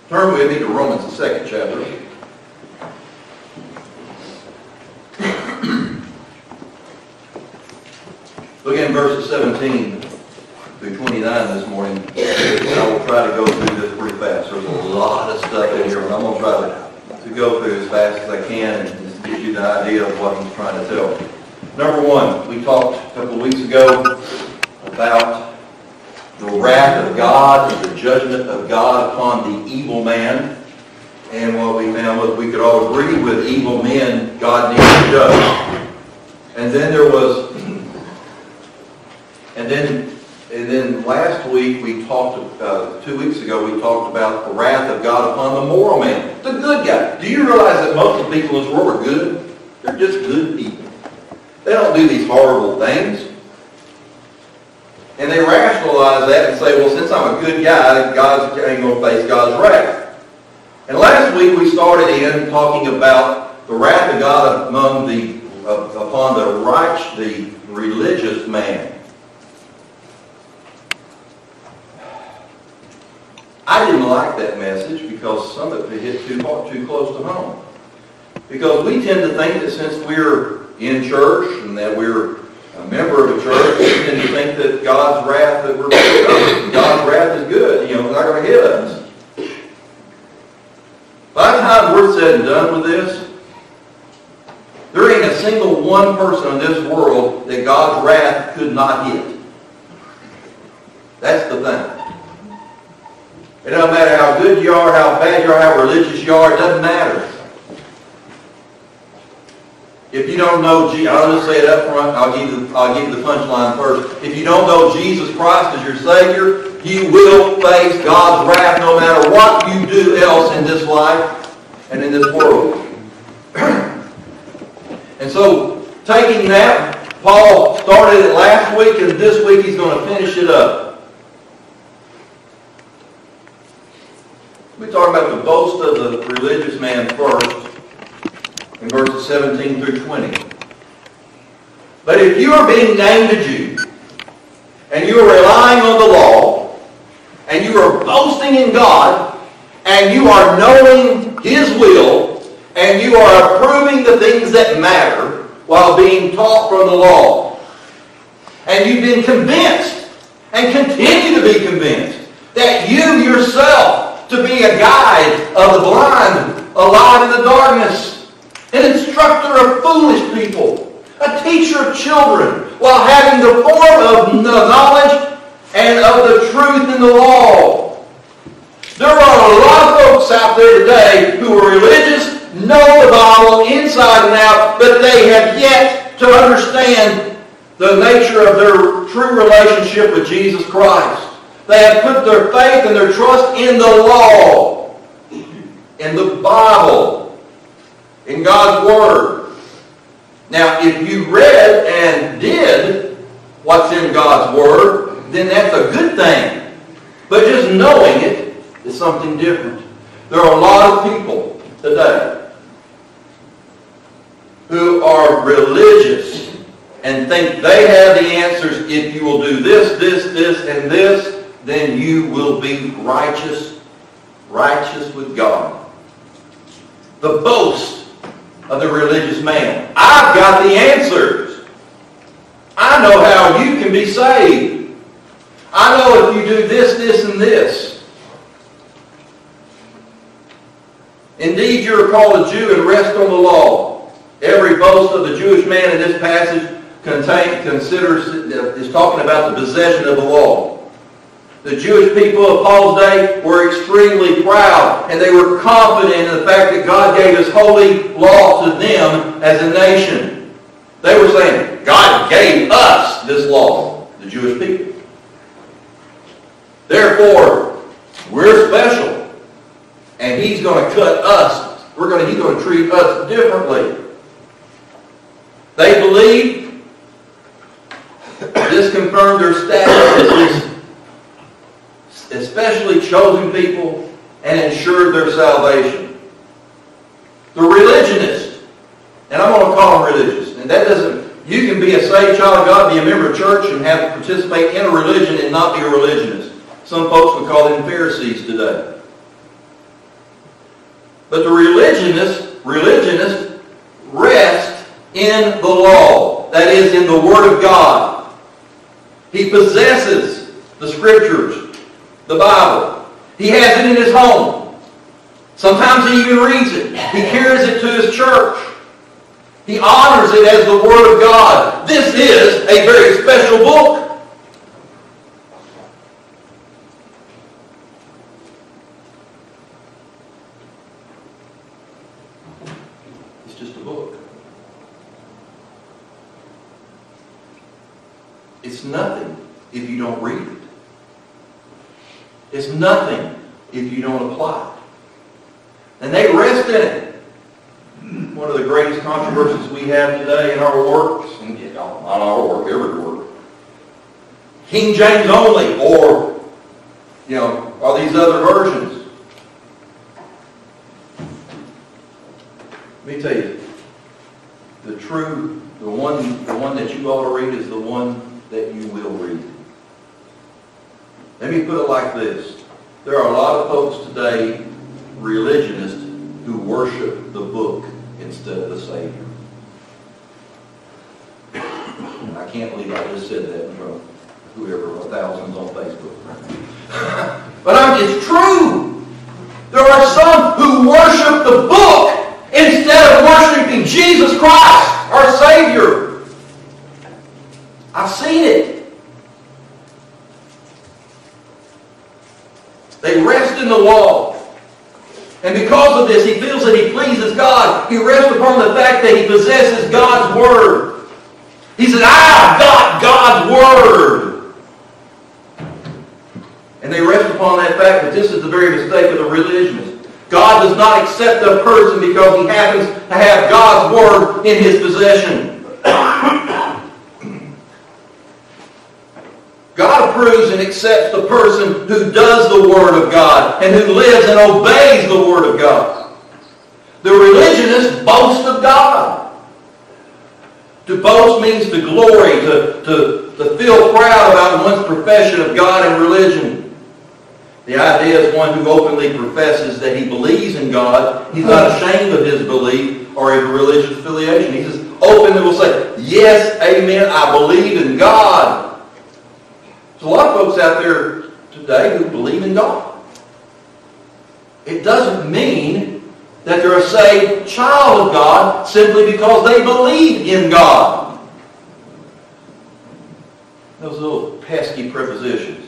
Turn with me to Romans, the 2nd chapter. Look in verses 17 through 29 this morning. And I will try to go through this pretty fast. There's a lot of stuff in here, but I'm going to try to go through as fast as I can and just give you the idea of what he's trying to tell. Number one, we talked a couple of weeks ago about the wrath of God and the judgment of God upon the evil man. And what we found was we could all agree with evil men God needs to judge. And then there was, and then last week we talked, 2 weeks ago we talked about the wrath of God upon the moral man, the good guy. Do you realize that most of the people in this world are good? They're just good people. They don't do these horrible things. And they rationalize that and say, well, since I'm a good guy, God ain't going to face God's wrath. And last week we started in talking about the wrath of God upon the religious man. I didn't like that message because some of it hit too close to home. Because we tend to think that since we're in church and that we're a member of a church, we tend to think that God's wrath that we're God's wrath is good. You know, it's not going to hit us. By the time we're said and done with this, there ain't a single one person in this world that God's wrath could not hit. That's the thing. It doesn't matter how good you are, how bad you are, how religious you are, it doesn't matter. If you don't know Jesus, I'll just say it up front, I'll give you the punchline first. If you don't know Jesus Christ as your Savior, you will face God's wrath no matter what you do else in this life and in this world. And so, taking that, Paul started it last week, and this week he's going to finish it up. We're talking about the boast of the religious man first, in verses 17 through 20. But if you are being named a Jew, and you are relying on the law, and you are boasting in God, and you are knowing His will, and you are approving the things that matter while being taught from the law, and you've been convinced, and continue to be convinced, that you yourself to be a guide of the blind, a light in the darkness, an instructor of foolish people, a teacher of children, while having the form of the knowledge and of the truth in the law. There are a lot of folks out there today who are religious, know the Bible inside and out, but they have yet to understand the nature of their true relationship with Jesus Christ. They have put their faith and their trust in the law, in the Bible, in God's Word. Now, if you read and did what's in God's Word, then that's a good thing. But just knowing it is something different. There are a lot of people today who are religious and think they have the answers. If you will do this, this, and this, then you will be righteous with God. The boast of the religious man. I've got the answers. I know how you can be saved. I know if you do this, this, and this. Indeed, you are called a Jew and rest on the law. Every boast of the Jewish man in this passage is talking about the possession of the law. The Jewish people of Paul's day were extremely proud, and they were confident in the fact that God gave His holy law to them as a nation. They were saying, God gave us this law, the Jewish people. Therefore, we're special, and He's going to cut us. He's going to treat us differently. They believed this confirmed their status as this especially chosen people, and ensured their salvation. The religionists, and I'm going to call them religious, and that doesn't, you can be a saved child of God, be a member of church, and have participate in a religion and not be a religionist. Some folks would call them Pharisees today. But the religionists rest in the law. That is, in the Word of God. He possesses the Scriptures, the Bible. He has it in his home. Sometimes he even reads it. He carries it to his church. He honors it as the Word of God. This is a very special book. It's just a book. It's nothing if you don't read it. It's nothing if you don't apply it. And they rest in it. One of the greatest controversies we have today in our works, and not our work, every work, King James only, or are these other versions? Let me tell you, the one that you ought to read is the one that you will read. Let me put it like this. There are a lot of folks today, religionists, who worship the book instead of the Savior. And I can't believe I just said that in front of whoever, thousands on Facebook. But it's true. There are some who worship the book instead of worshiping Jesus Christ, our Savior. I've seen it. They rest in the law. And because of this, he feels that he pleases God. He rests upon the fact that he possesses God's Word. He says, I've got God's Word. And they rest upon that fact that this is the very mistake of the religionist. God does not accept a person because he happens to have God's Word in his possession. God approves and accepts the person who does the Word of God and who lives and obeys the Word of God. The religionists boast of God. To boast means to glory, to feel proud about one's profession of God and religion. The idea is one who openly professes that he believes in God. He's not ashamed of his belief or his religious affiliation. He says, openly will say, yes, amen, I believe in God. There's a lot of folks out there today who believe in God. It doesn't mean that they're a saved child of God simply because they believe in God. Those little pesky prepositions.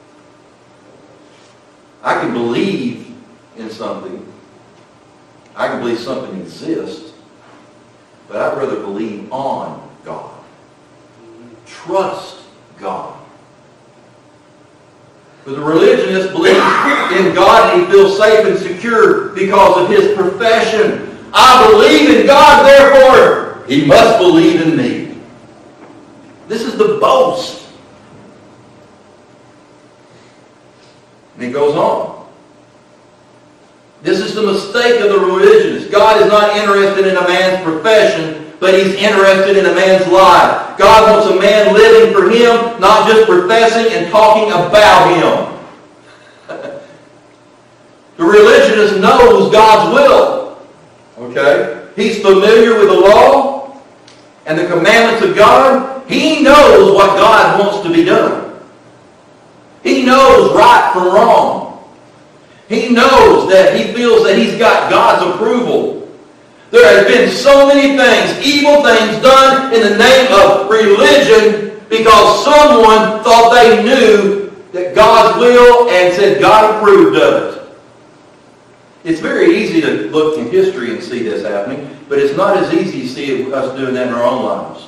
I can believe in something. I can believe something exists. But I'd rather believe on God. Trust God. But the religionist believes in God and he feels safe and secure because of his profession. I believe in God, therefore he must believe in me. This is the boast. And he goes on. This is the mistake of the religionist. God is not interested in a man's profession, but he's interested in a man's life. God wants a man living for him, not just professing and talking about him. The religionist knows God's will. Okay? He's familiar with the law and the commandments of God. He knows what God wants to be done. He knows right from wrong. He knows that he feels that he's got God's approval. There has been so many things, evil things done in the name of religion because someone thought they knew that God's will and said God approved of it. It's very easy to look in history and see this happening, but it's not as easy to see us doing that in our own lives.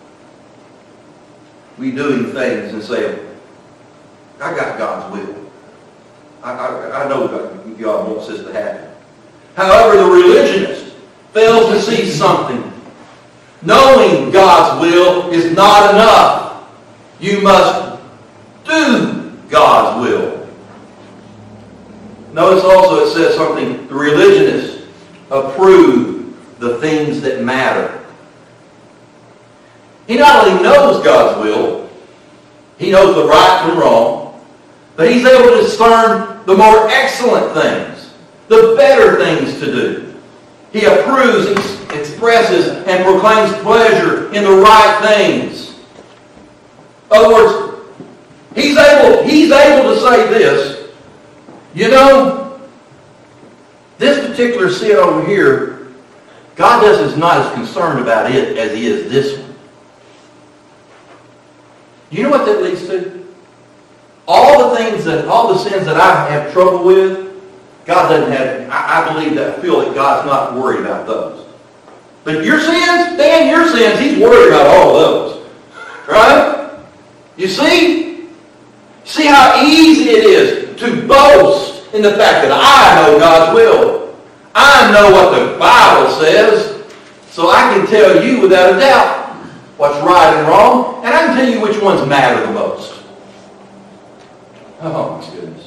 We doing things and say, I got God's will. I know God wants this to happen. However, the religionist fails to see something. Knowing God's will is not enough. You must do God's will. Notice also it says something, the religionists approve the things that matter. He not only knows God's will, he knows the right from wrong, but he's able to discern the more excellent things. the better things to do. He approves, expresses, and proclaims pleasure in the right things. In other words, he's able to say this. You know, this particular sin over here, God is not as concerned about it as He is this one. Do you know what that leads to? All the sins that I have trouble with, God doesn't have. I believe that. Feel that God's not worried about those. But your sins, Dan, your sins, He's worried about all of those, right? You see? See how easy it is to boast in the fact that I know God's will. I know what the Bible says, so I can tell you without a doubt what's right and wrong, and I can tell you which ones matter the most. Oh, my goodness.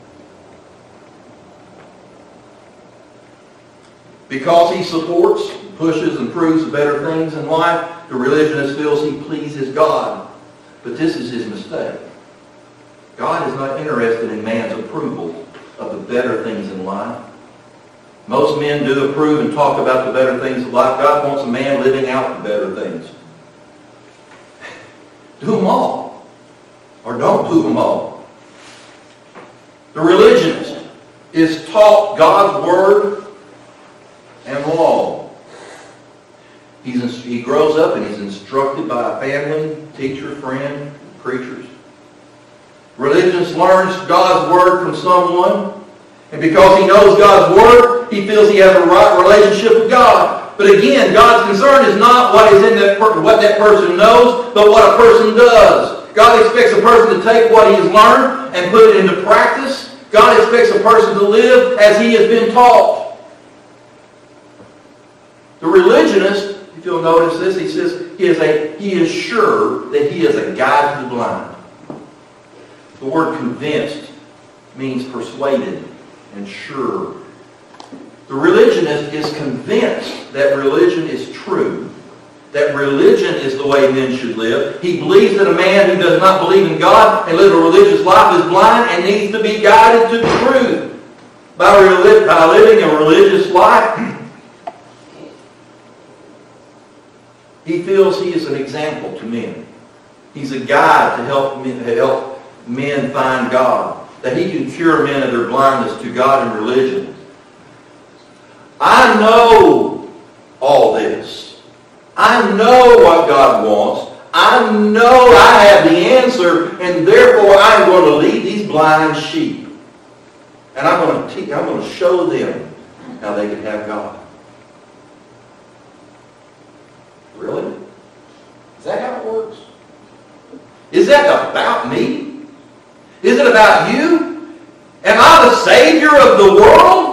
Because he supports, pushes, and proves better things in life, the religionist feels he pleases God. But this is his mistake. God is not interested in man's approval of the better things in life. Most men do approve and talk about the better things of life. God wants a man living out the better things. Do them all. Or don't do them all. The religionist is taught God's Word and law. He grows up and he's instructed by a family, teacher, friend, preachers. Religionist learns God's Word from someone, and because he knows God's Word, he feels he has a right relationship with God. But again, God's concern is not what is in what that person knows, but what a person does. God expects a person to take what he has learned and put it into practice. God expects a person to live as he has been taught. The religionist, if you'll notice this, he says he is sure that he is a guide to the blind. The word convinced means persuaded and sure. The religionist is convinced that religion is true, that religion is the way men should live. He believes that a man who does not believe in God and live a religious life is blind and needs to be guided to the truth. By living a religious life, he feels he is an example to men. He's a guide to help men find God, that he can cure men of their blindness to God and religion. I know all this. I know what God wants. I know I have the answer, and therefore I'm going to lead these blind sheep. And I'm going to show them how they can have God. Really? Is that how it works? Is that about me? Is it about you? Am I the Savior of the world?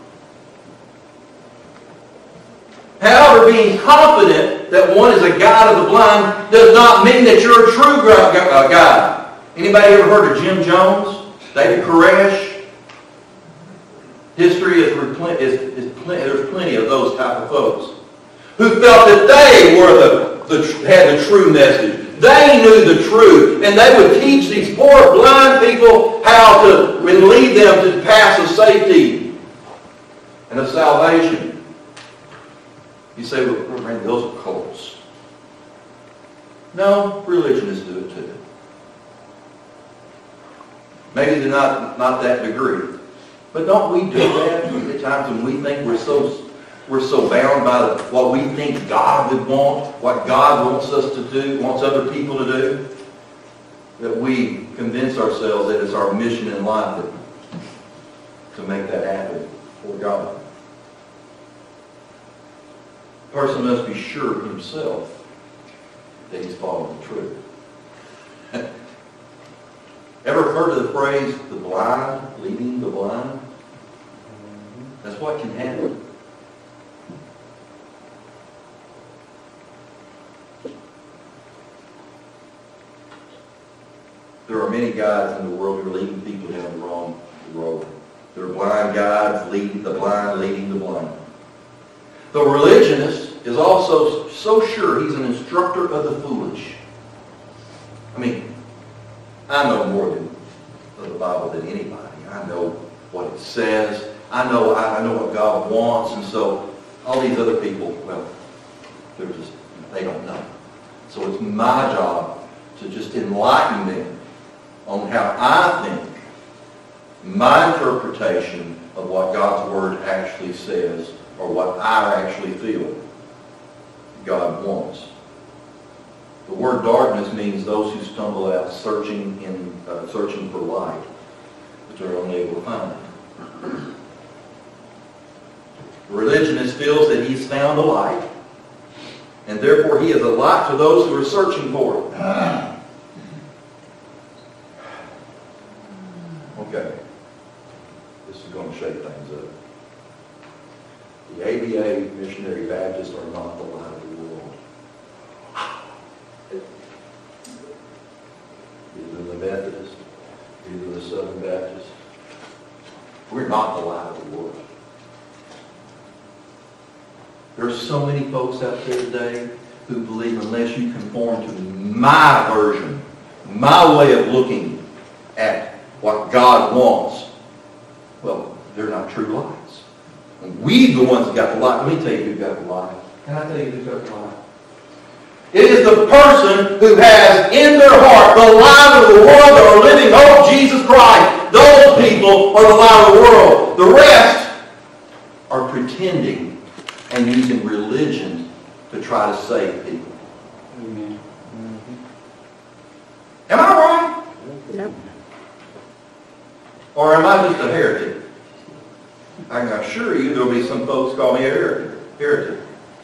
However, being confident that one is a guide of the blind does not mean that you're a true guide. Anybody ever heard of Jim Jones? David Koresh? History there's plenty of those type of folks who felt that they had the true message. They knew the truth, and they would teach these poor blind people how to lead them to the paths of safety and of salvation. You say, well, man, those are cults. No, religionists do it too. Maybe they're not that degree. But don't we do that at times when we think we're so bound by what we think God would want, what God wants us to do, wants other people to do, that we convince ourselves that it's our mission in life to make that happen for God. A person must be sure himself that he's following the truth. Ever heard of the phrase, the blind leading the blind? That's what can happen. There are many guides in the world who are leading people down the wrong road. There are blind guides leading the blind, leading the blind. The religionist is also so sure he's an instructor of the foolish. I mean, I know more than the Bible than anybody. I know what it says, I know what God wants, and so all these other people, well, they don't know. So it's my job to just enlighten them on how I think, my interpretation of what God's Word actually says, or what I actually feel God wants. The word darkness means those who stumble out searching for light, but are only able to find it. The religionist feels that he's found a light, and therefore he is a light to those who are searching for it. Okay. This is going to shake things up. The ABA Missionary Baptists are not the light of the world. Either the Methodist, either the Southern Baptist. We're not the light of the world. There's so many folks out there today who believe unless you conform to my version, my way of looking at what God wants, well, they're not true lights. We the ones that got the light. Let me tell you who got the light. Can I tell you who got the light? It is the person who has in their heart the light of the world, or living hope, Jesus Christ. Those people are the light of the world. The rest are pretending and using religion to try to save people. Amen. Am I right? Yep. Or am I just a heretic? I can assure you there will be some folks call me a heretic.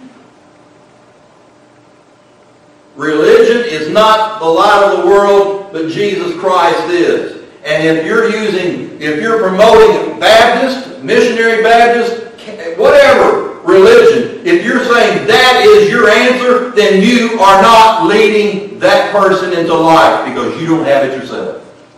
Religion is not the light of the world, but Jesus Christ is. And if you're promoting Baptist, missionary Baptist, whatever religion, if you're saying that is your answer, then you are not leading that person into life because you don't have it yourself.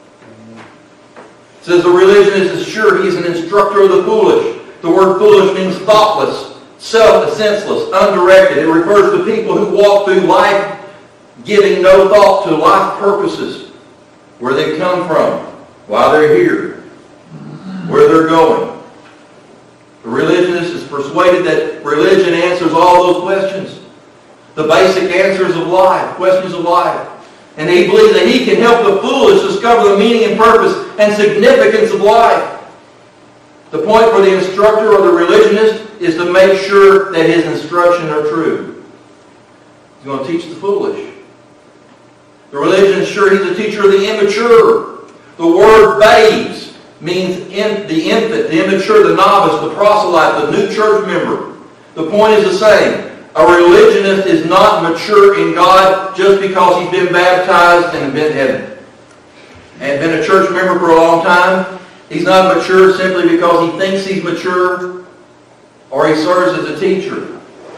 It says the religionist is sure he's an instructor of the foolish. The word foolish means thoughtless, senseless, undirected. It refers to people who walk through life giving no thought to life purposes, where they come from, why they're here, where they're going. The religionist is persuaded that religion answers all those questions, the basic answers of life, questions of life. And he believes that he can help the foolish discover the meaning and purpose and significance of life. The point for the instructor or the religionist is to make sure that his instructions are true. He's going to teach the foolish. The religionist is sure he's a teacher of the immature. The word babes means the infant, the immature, the novice, the proselyte, the new church member. The point is the same. A religionist is not mature in God just because he's been baptized and been a church member for a long time. He's not mature simply because he thinks he's mature or he serves as a teacher.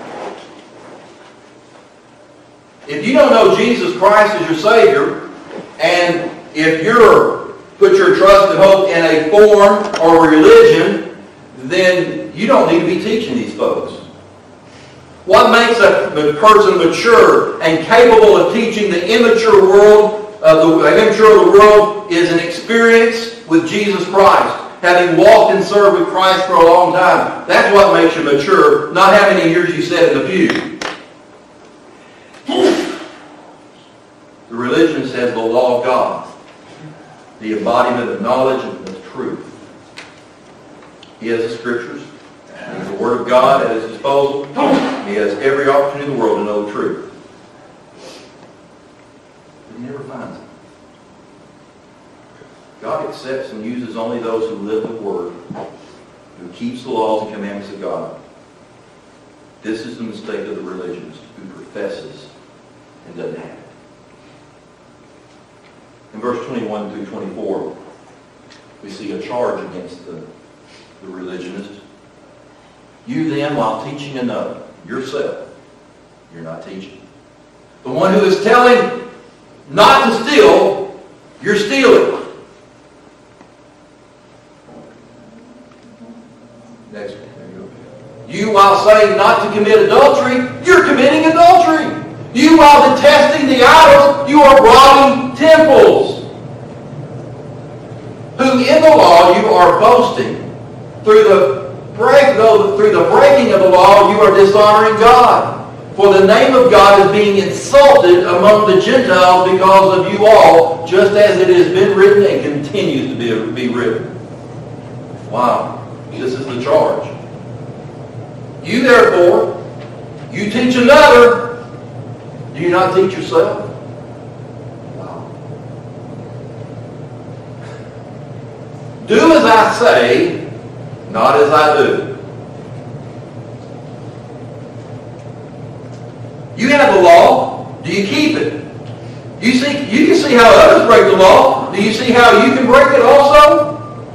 If you don't know Jesus Christ as your Savior, and if you're put your trust and hope in a form or religion, then you don't need to be teaching these folks. What makes a person mature and capable of teaching the immature world, the immature of the world, is an experience with Jesus Christ. Having walked and served with Christ for a long time. That's what makes you mature, not how many years you sat in the pew. The religion says the law of God, the embodiment of knowledge and of truth. He has the Scriptures. He has the Word of God at his disposal. He has every opportunity in the world to know the truth. But he never finds it. God accepts and uses only those who live the Word, who keeps the laws and commandments of God. This is the mistake of the religionist who professes and doesn't have it. In verse 21 through 24, we see a charge against the religionist. You then, while teaching another, yourself, you're not teaching. The one who is telling not to steal, you're stealing. Next one. You, while saying not to commit adultery, you're committing adultery. You, while detesting the idols, you are robbing temples. Who in the law you are boasting. through the breaking of the law, you are dishonoring God. For the name of God is being insulted among the Gentiles because of you all, just as it has been written and continues to be written. Wow. This is the charge. You therefore, you teach another. Do you not teach yourself? Wow. Do as I say, not as I do. You have the law. Do you keep it? You can see how others break the law. Do you see how you can break it also?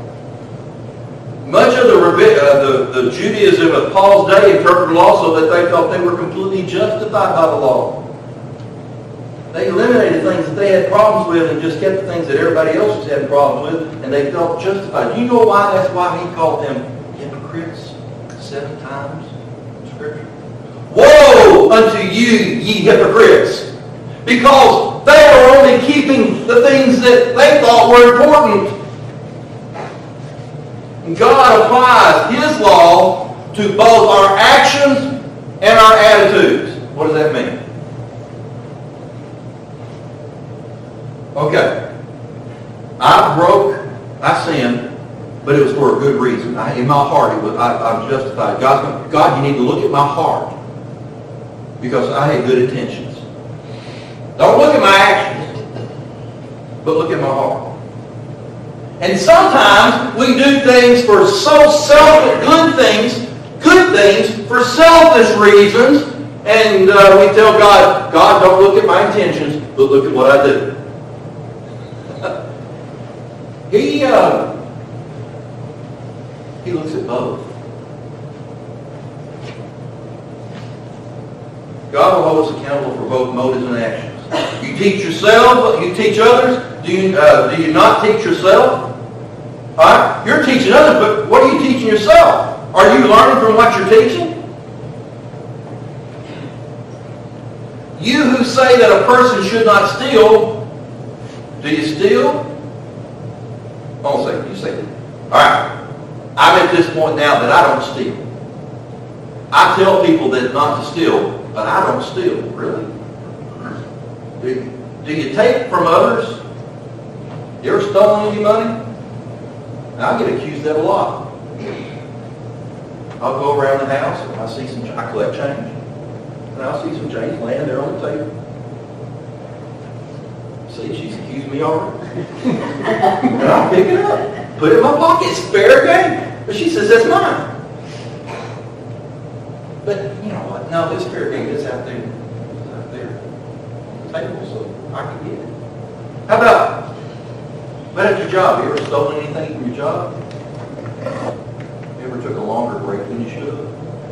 Much of the Judaism of Paul's day interpreted the law so that they felt they were completely justified by the law. They eliminated things that they had problems with and just kept the things that everybody else was having problems with, and they felt justified. Do you know why? That's why he called them hypocrites 7 times in Scripture. Woe unto you, ye hypocrites! Because they are only keeping the things that they thought were important. And God applies His law to both our actions and our attitudes. What does that mean? Okay. I sinned, but it was for a good reason. In my heart, I'm justified. God, you need to look at my heart. Because I had good intentions. Don't look at my actions, but look at my heart. And sometimes we do things for good things for selfish reasons, and we tell God, God, don't look at my intentions, but look at what I do. He looks at both. God will hold us accountable for both motives and actions. You teach yourself, you teach others. Do you not teach yourself? All right? You're teaching others, but what are you teaching yourself? Are you learning from what you're teaching? You who say that a person should not steal, do you steal? Hold on a second, you say that. All right. I'm at this point now that I don't steal. I tell people that not to steal, but I don't steal. Really? Do you take from others? You ever stolen any money? I get accused of that a lot. I'll go around the house and I collect change. And I'll see some change laying there on the table. See, she's accused me already. And I'll pick it up, put it in my pocket. It's fair game. But she says, that's mine. But you know what? No, this fair game is out there. It's out there on the table, so I can get it. How about at your job? You ever stolen anything from your job? You ever took a longer break than you should have?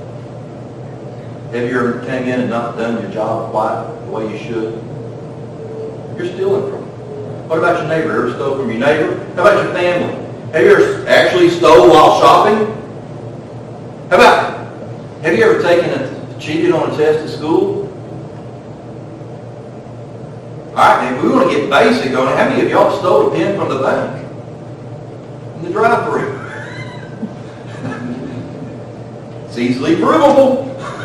Have you ever came in and not done your job quite the way you should? You're stealing from them. What about your neighbor? Ever stole from your neighbor? How about your family? Have you ever actually stole while shopping? Have you ever cheated on a test at school? Alright, if we want to get basic on it, how many of y'all stole a pen from the bank? In the drive-thru? It's easily provable.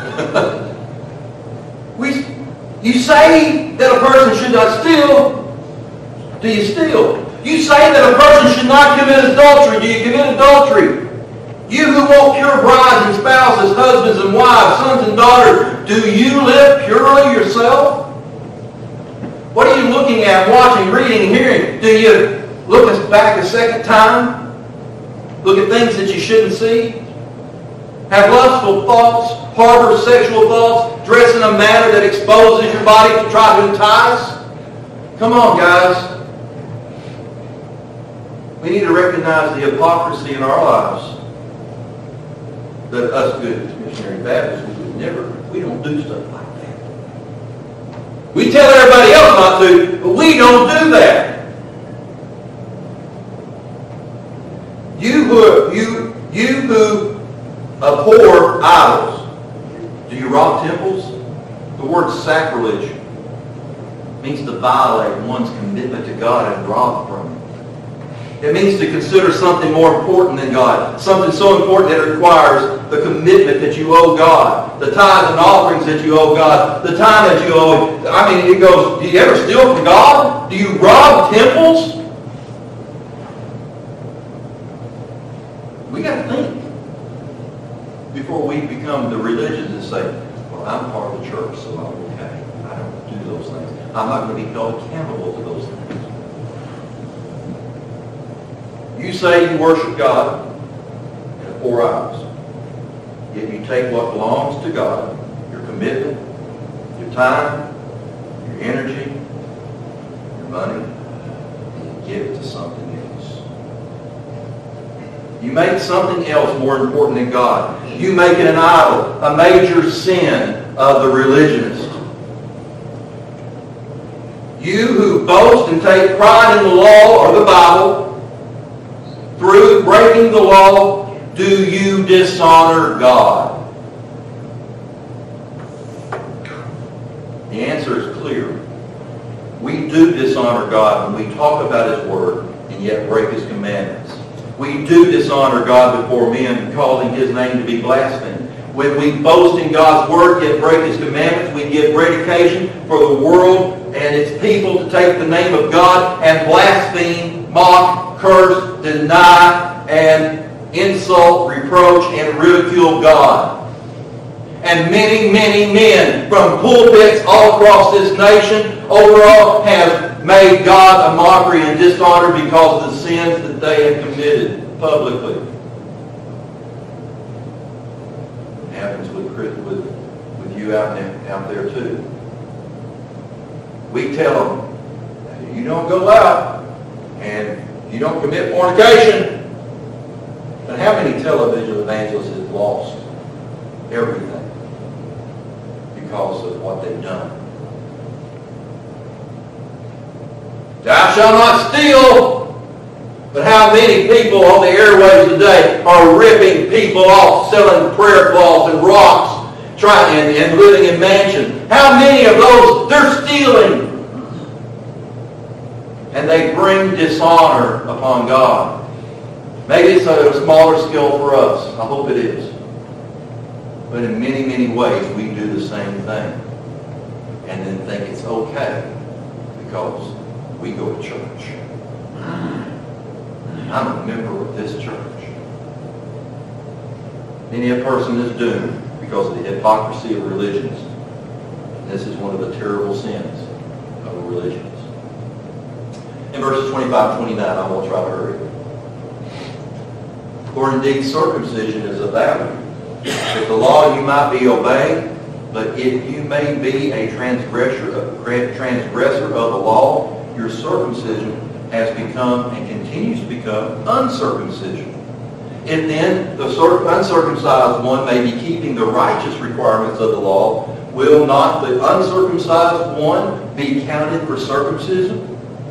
You say that a person should not steal. Do you steal? You say that a person should not commit adultery. Do you commit adultery? You who want pure brides and spouses, husbands and wives, sons and daughters, do you live purely yourself? What are you looking at, watching, reading, and hearing? Do you look back a second time? Look at things that you shouldn't see? Have lustful thoughts, harbor sexual thoughts, dress in a manner that exposes your body to try to entice? Come on, guys. We need to recognize the hypocrisy in our lives. That us good missionary Baptists, we don't do stuff like that. We tell everybody else not to, but we don't do that. You who abhor idols, do you rob temples? The word sacrilege means to violate one's commitment to God and rob from Him. It means to consider something more important than God. Something so important that it requires the commitment that you owe God. The tithes and offerings that you owe God. The time that you owe. I mean, it goes, do you ever steal from God? Do you rob temples? We got to think before we become the religious and say, well, I'm part of the church, so I'm okay. I don't do those things. I'm not going to be held accountable to those things. You say you worship God in the 4 hours. Yet you take what belongs to God, your commitment, your time, your energy, your money, and you give it to something else. You make something else more important than God. You make it an idol, a major sin of the religionist. You who boast and take pride in the law or the Bible, through breaking the law, do you dishonor God? The answer is clear. We do dishonor God when we talk about His Word and yet break His commandments. We do dishonor God before men, causing His name to be blasphemed. When we boast in God's Word yet break His commandments, we give great occasion for the world and its people to take the name of God and blaspheme, mock, curse, deny, and insult, reproach, and ridicule God. And many, many men from pulpits all across this nation overall have made God a mockery and dishonor because of the sins that they have committed publicly. It happens with you out there too. We tell them, you don't go out and you don't commit fornication. But how many television evangelists have lost everything because of what they've done? Thou shalt not steal. But how many people on the airwaves today are ripping people off, selling prayer cloths and rocks, trying and living in mansions? How many of those, they're stealing? And they bring dishonor upon God. Maybe it's a smaller scale for us. I hope it is. But in many, many ways, we do the same thing. And then think it's okay because we go to church. I'm a member of this church. Many a person is doomed because of the hypocrisy of religions. This is one of the terrible sins of religions. In verses 25 and 29, I will try to hurry. For indeed circumcision is a value. If the law you might be obeyed, but if you may be a transgressor of the law, your circumcision has become and continues to become uncircumcision. If then the uncircumcised one may be keeping the righteous requirements of the law, will not the uncircumcised one be counted for circumcision?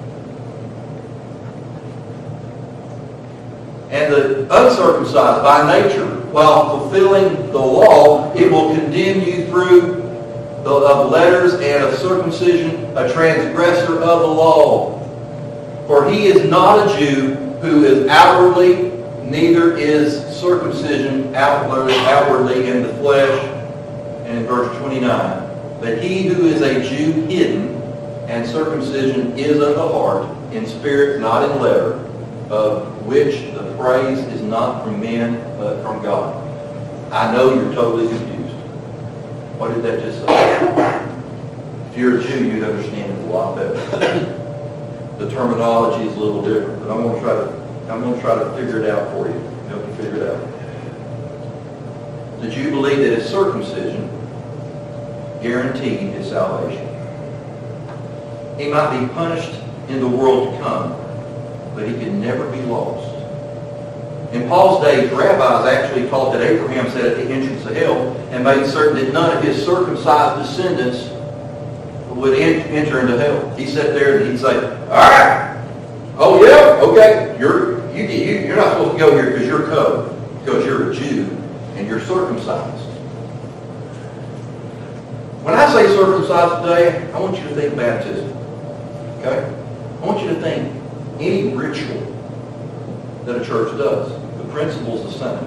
And the uncircumcised by nature, while fulfilling the law, it will condemn you through the letters and of circumcision, a transgressor of the law. For he is not a Jew who is outwardly, neither is circumcision outwardly in the flesh. And in verse 29, but he who is a Jew hidden, and circumcision is of the heart, in spirit, not in letter, of which the praise is not from men, but from God. I know you're totally confused. What did that just say? If you're a Jew, you'd understand it a lot better. The terminology is a little different, but I'm going to try to figure it out for you. Help you figure it out. The Jew believed that his circumcision guaranteed his salvation. He might be punished in the world to come, but he could never be lost. In Paul's days, rabbis actually taught that Abraham sat at the entrance of hell and made certain that none of his circumcised descendants would enter into hell. He sat there and he'd say, all right, oh yeah, okay, you're not supposed to go here because you're cut, because you're a Jew and you're circumcised. When I say circumcised today, I want you to think baptism. Okay? I want you to think any ritual that a church does. The principle's the same.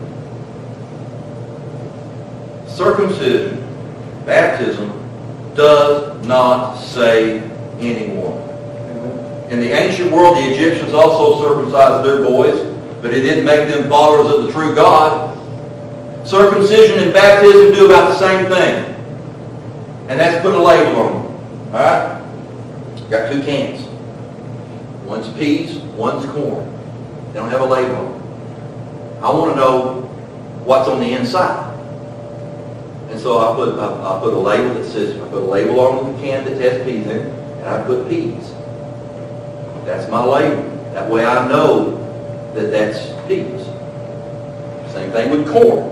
Circumcision, baptism, does not save anyone. In the ancient world, the Egyptians also circumcised their boys, but it didn't make them followers of the true God. Circumcision and baptism do about the same thing. And that's putting a label on them. Alright? Got two cans. One's peas, one's corn. They don't have a label on them. I want to know what's on the inside. And so I put a label that says, I put a label on the can that has peas in it, and I put peas. That's my label. That way I know that that's peas. Same thing with corn.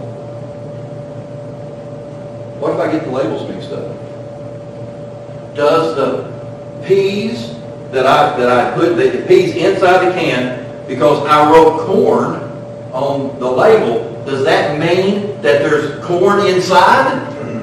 What if I get the labels mixed up? Does the peas that I put the peas inside the can, because I wrote corn on the label, does that mean that there's corn inside?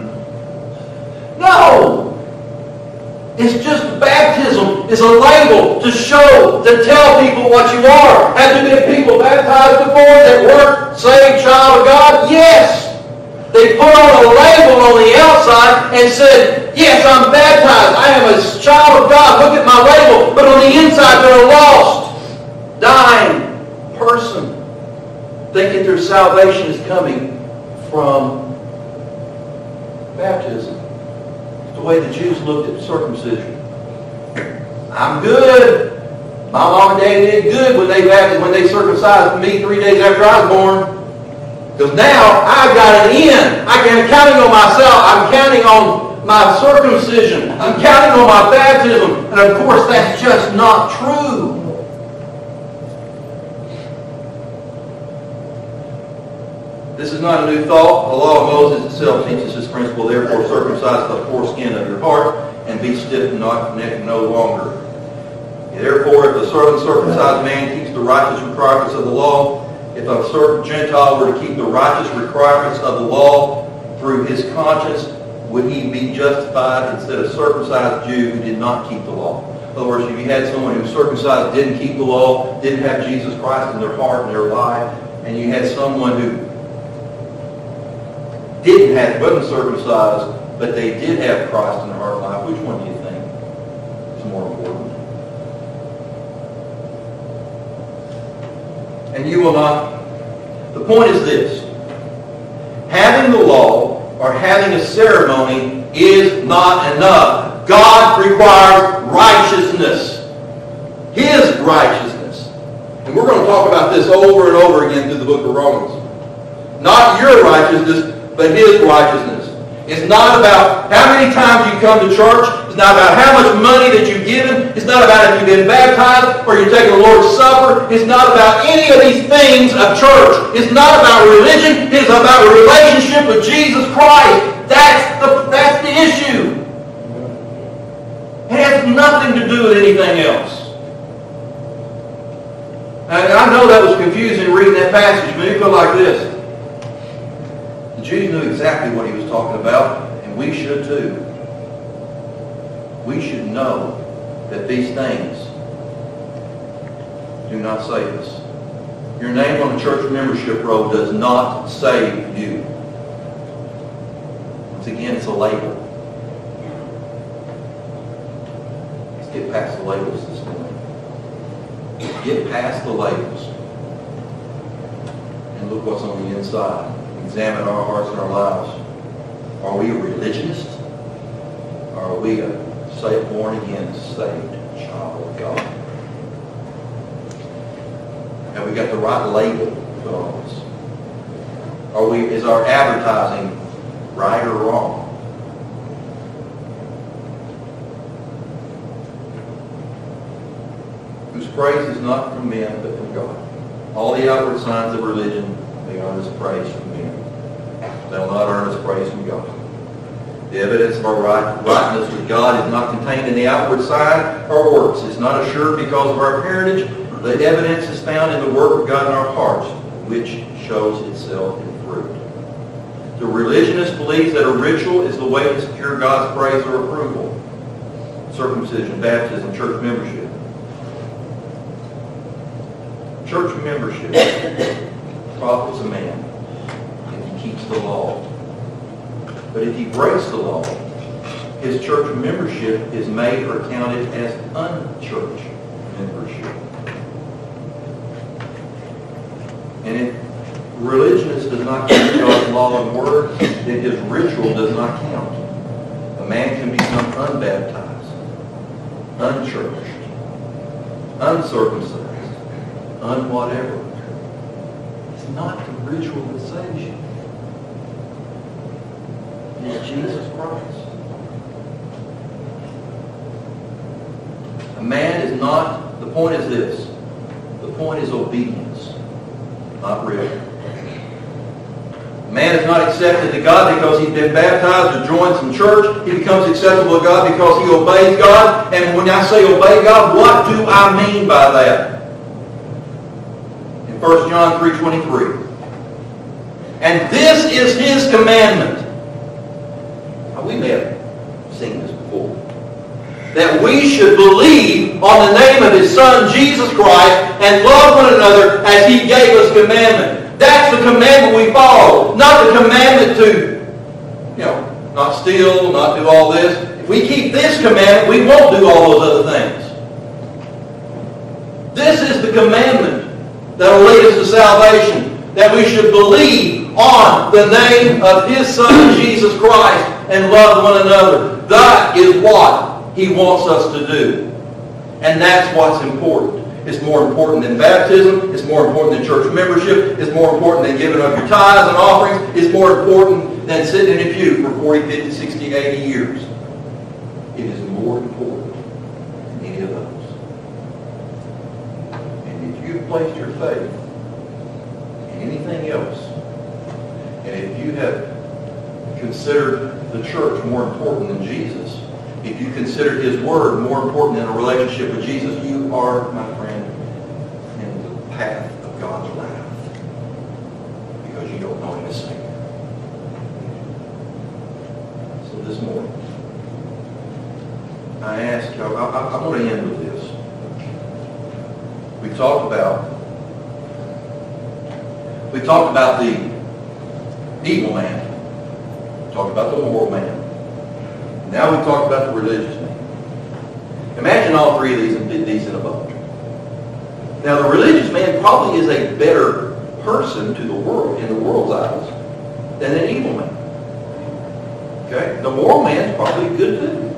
No! It's just baptism is a label to show, to tell people what you are. Have there been people baptized before that weren't saved child of God? Yes! They put on a label on the outside and said, yes, I'm baptized. I am a child of God. Look at my label. But on the inside, they're a lost, dying person, thinking their salvation is coming from baptism. It's the way the Jews looked at circumcision. I'm good. My mom and dad did good when they circumcised me 3 days after I was born. Because now I've got an in. I'm counting on myself. I'm counting on my circumcision. I'm counting on my baptism. And of course, that's just not true. This is not a new thought. The law of Moses itself teaches this principle. Therefore, circumcise the foreskin of your heart and be stiff and neck no longer. Therefore, if the uncircumcised man keeps the righteous requirements of the law, if a certain Gentile were to keep the righteous requirements of the law through his conscience, would he be justified instead of a circumcised Jew who did not keep the law? In other words, if you had someone who was circumcised, didn't keep the law, didn't have Jesus Christ in their heart and their life, and you had someone who wasn't circumcised, but they did have Christ in their heart and life, which one do you think is more important? And you will not. The point is this. Having the law or having a ceremony is not enough. God requires righteousness. His righteousness. And we're going to talk about this over and over again through the book of Romans. Not your righteousness, but His righteousness. It's not about how many times you come to church. It's not about how much money that you've given. It's not about if you've been baptized or you're taking the Lord's Supper. It's not about any of these things of church. It's not about religion. It's about a relationship with Jesus Christ. That's the issue. It has nothing to do with anything else. And I know that was confusing reading that passage, but it goes like this. The Jews knew exactly what he was talking about, and we should too. We should know that these things do not save us. Your name on the church membership roll does not save you. Once again, it's a label. Let's get past the labels this morning. Get past the labels and look what's on the inside. Examine our hearts and our lives. Are we a religionist? Or are we a born again, saved child of God? Have we got the right label put on us? Is our advertising right or wrong? Whose praise is not from men, but from God. All the outward signs of religion, they earn us praise from men. They'll not earn us praise from God. The evidence of our rightness with God is not contained in the outward sign or works. It's not assured because of our parentage. The evidence is found in the work of God in our hearts, which shows itself in fruit. The religionist believes that a ritual is the way to secure God's praise or approval. Circumcision, baptism, church membership. Church membership profits a man if he keeps the law. But if he breaks the law, his church membership is made or counted as unchurch membership. And if religionist does not keep God's law and word, then his ritual does not count. A man can become unbaptized, unchurched, uncircumcised, unwhatever. It's not the ritual that saves you. It's Jesus Christ. A man is not, the point is this, the point is obedience, not ritual. A man is not accepted to God because he's been baptized or joined some church. He becomes acceptable to God because he obeys God. And when I say obey God, what do I mean by that? In 1 John 3:23. And this is his commandment. Now, we may have seen this before. That we should believe on the name of his Son, Jesus Christ, and love one another as he gave us commandment. That's the commandment we follow. Not the commandment to, not steal, not do all this. If we keep this commandment, we won't do all those other things. This is the commandment that will lead us to salvation. That we should believe on the name of his Son, Jesus Christ, and love one another. That is what he wants us to do. And that's what's important. It's more important than baptism. It's more important than church membership. It's more important than giving up your tithes and offerings. It's more important than sitting in a pew for 40, 50, 60, 80 years. It is more important than any of those. And if you've placed your faith in anything else, and if you have considered the church more important than Jesus, if you consider his word more important than a relationship with Jesus, you are, my friend, in the path of God's wrath. Because you don't know him as Savior. So this morning, I ask you, I want to end with this. We talked about the evil man. We talked about the moral man. Now we've talked about the religious man. Imagine all three of these in a boat. Now the religious man probably is a better person to the world, in the world's eyes, than an evil man. Okay? The moral man is probably good too.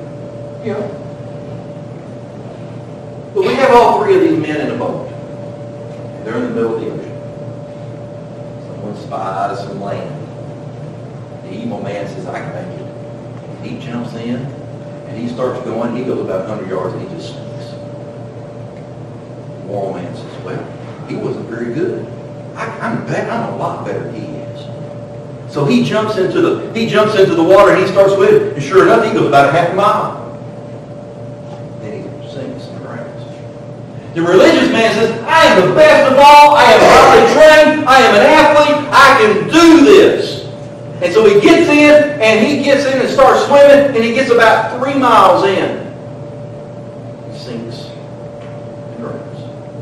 But we have all three of these men in a boat. And they're in the middle of the ocean. Someone spies some land. The evil man says, I can make it. He jumps in, and he starts going. He goes about 100 yards, and he just sinks. The moral man says, well, he wasn't very good. I'm a lot better than he is. So he jumps into the water, and he starts swimming. And sure enough, he goes about a half a mile. Then he sinks and drowns. The religious man says, I am the best of all. I am highly trained. I am an athlete. I can do this. And so he gets in and starts swimming, and he gets about 3 miles in. He sinks and drowns.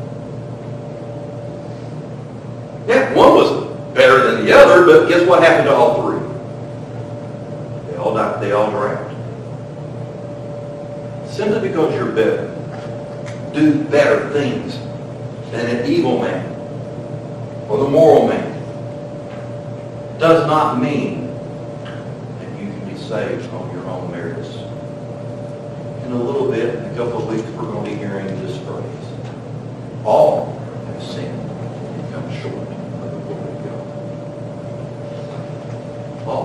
Yeah, one was better than the other, but guess what happened to all three? They all died. They all drowned. Simply because you're better, do better things than an evil man or the moral man, does not mean that you can be saved on your own merits. In a little bit, in a couple of weeks, we're going to be hearing this phrase. All have sinned and come short of the glory of God. All.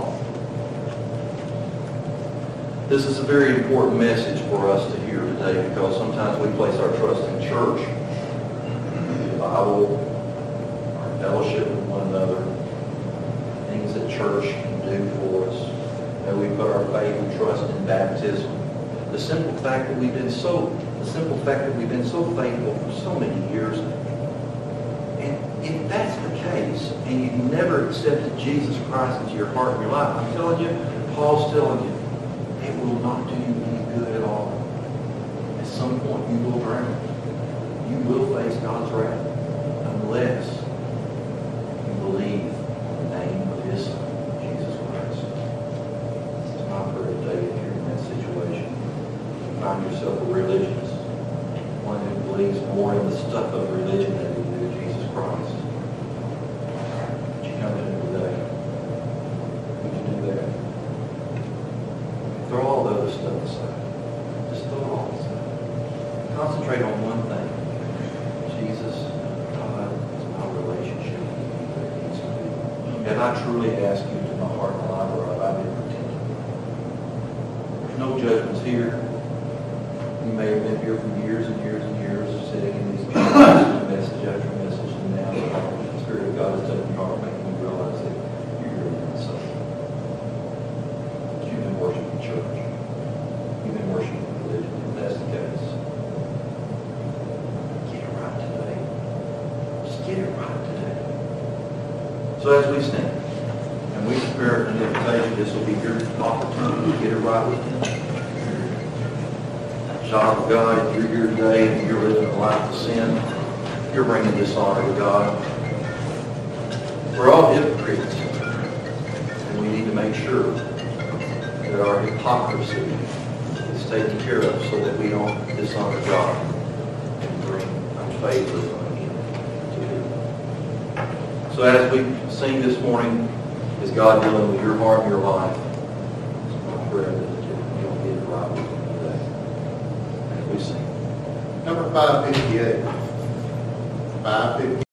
This is a very important message for us to hear today, because sometimes we place our trust in church, the Bible, our fellowship with one another, that church can do for us. That we put our faith and trust in baptism. The simple fact that we've been so faithful for so many years. And if that's the case, and you've never accepted Jesus Christ into your heart and your life, I'm telling you, Paul's telling you, it will not do you any good at all. At some point you will drown. You will face God's wrath. unless you believe in the name of His Son, Jesus Christ. It's my prayer today if you're in that situation. You find yourself a religionist, one who believes more in the stuff of religion than you do Jesus Christ. Would you come to Him today? Would you do that? Throw all the other stuff aside. Just throw it all aside. Concentrate on one thing. Jesus, God, is my relationship with you where it needs to be. And I truly ask you to my heart and life, or I've been pretending. There's no judgments here. You may have been here for years and years and years, sitting in these churches, message after message, and now the Spirit of God is touching your heart, making you realize that you're really not suffering. You've been worshiping church. You've been worshiping religion. If that's the case, get it right today. Just get it right today. So as we stand and we prepare an invitation, this will be your opportunity to get it right with Him. Child of God, if you're here today and you're living a life of sin, you're bringing dishonor to God. We're all hypocrites, and we need to make sure that our hypocrisy is taken care of so that we don't dishonor God and bring unfavor on Him to Him. So as we sing this morning, is God dealing with your heart and your life? It's my prayer that you'll get it right with Him today. As we sing. Number 558. 558.